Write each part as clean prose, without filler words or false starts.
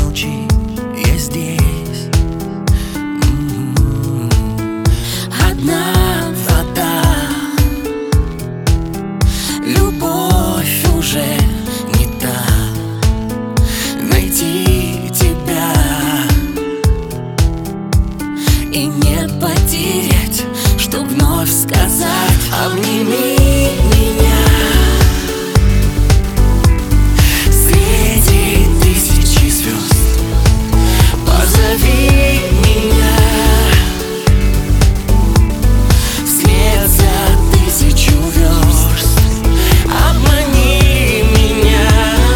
молчи, я здесь. Одна вода, любовь уже не та. Найти тебя и не потерять, чтоб вновь сказать: обними меня. Среди тысячи звезд позови меня. Вслед за тысячу верст обмани меня.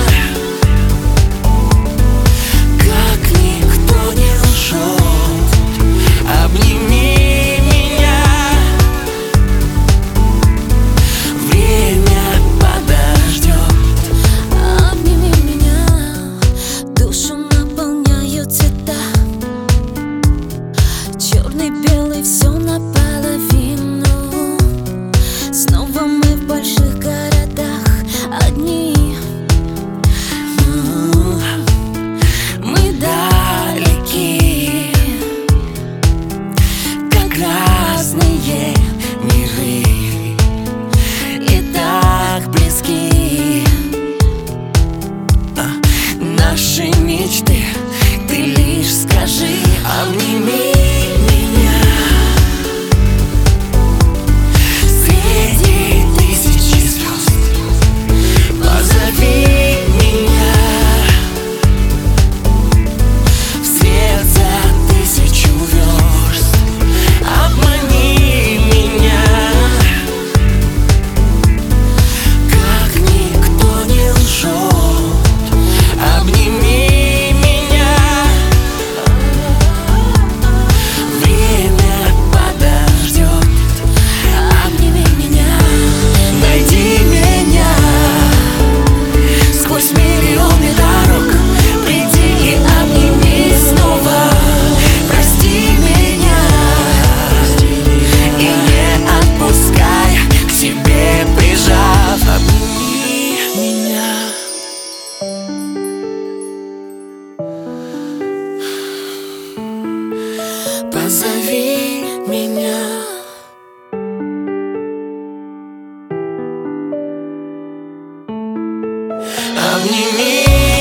Как никто не лжет, обними меня. Время подождет. Обними меня, душу наполняют цвета. Черный, белый, все наполовину. Снова мы в больших городах одни. Мы далеки, как разные миры, и так близки наши мечты. Ты лишь скажи: обними меня. Среди тысячи звезд позови меня. Вслед за тысячу верст обмани меня. Как никто не лжет, обними меня. Время подождет. Обними меня. Найди меня сквозь миллионы дорог. Приди и обними снова. Прости меня и не отпускай, к себе прижав. Обними меня. Позови меня. Обними.